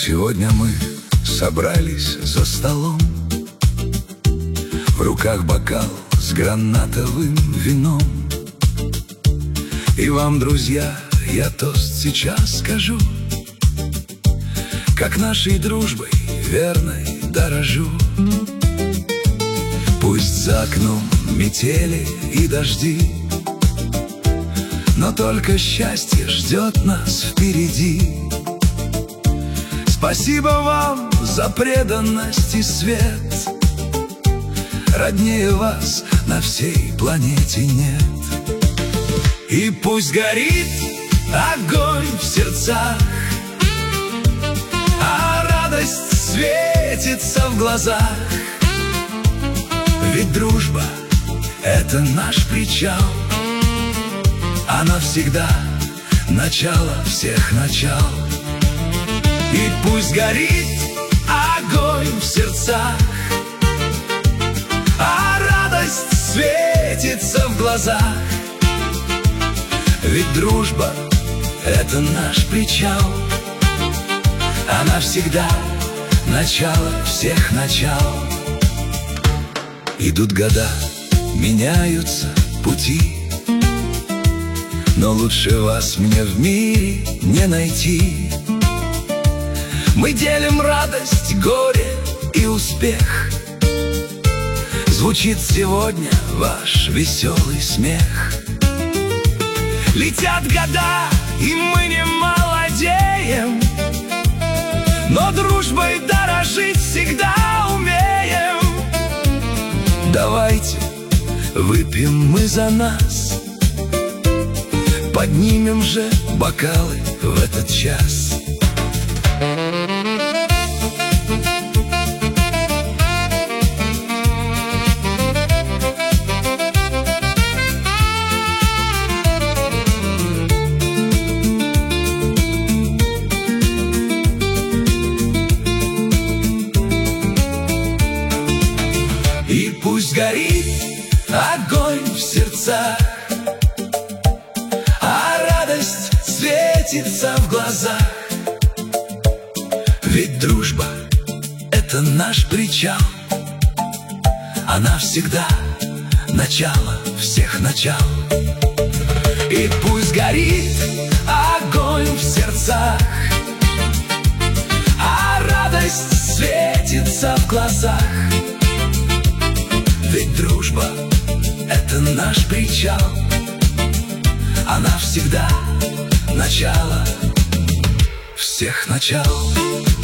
Сегодня мы собрались за столом, в руках бокал с гранатовым вином. И вам, друзья, я тост сейчас скажу, как нашей дружбой верной дорожу. Пусть за окном метели и дожди, но только счастье ждет нас впереди. Спасибо вам за преданность и свет, роднее вас на всей планете нет. И пусть горит огонь в сердцах, а радость светится в глазах. Ведь дружба — это наш причал, она всегда начало всех начал. И пусть горит огонь в сердцах, а радость светится в глазах. Ведь дружба — это наш причал, она всегда начало всех начал. Идут года, меняются пути, но лучше вас мне в мире не найти. Мы делим радость, горе и успех. Звучит сегодня ваш веселый смех. Летят года, и мы не молодеем, но дружбой дорожить всегда умеем. Давайте выпьем мы за нас, поднимем же бокалы в этот час. И пусть горит огонь в сердцах, а радость светится в глазах. Ведь дружба — это наш причал, она всегда начало всех начал. И пусть горит огонь в сердцах, а радость светится в глазах. Ведь дружба — это наш причал, она всегда начало всех начал.